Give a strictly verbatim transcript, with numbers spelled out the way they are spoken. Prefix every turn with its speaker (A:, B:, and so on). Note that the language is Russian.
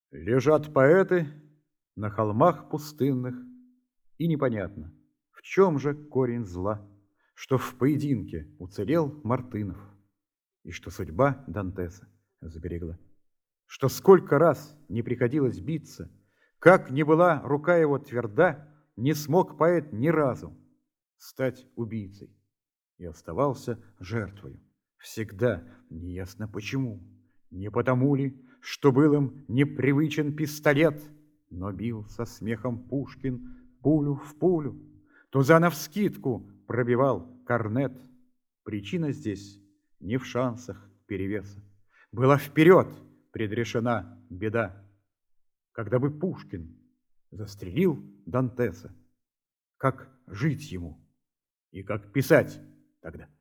A: Лежат поэты на холмах пустынных, и непонятно, в чем же корень зла, что в поединке уцелел Мартынов, и что судьба Дантеса сберегла. Что сколько раз не приходилось биться, как ни была рука его тверда, не смог поэт ни разу стать убийцей и оставался жертвою. Всегда неясно почему. Не потому ли, что был им непривычен пистолет, но бил со смехом Пушкин пулю в пулю, туза навскидку пробивал корнет. Причина здесь не в шансах перевеса. Была вперед предрешена беда. Когда бы Пушкин застрелил Дантеса, как жить ему и как писать тогда?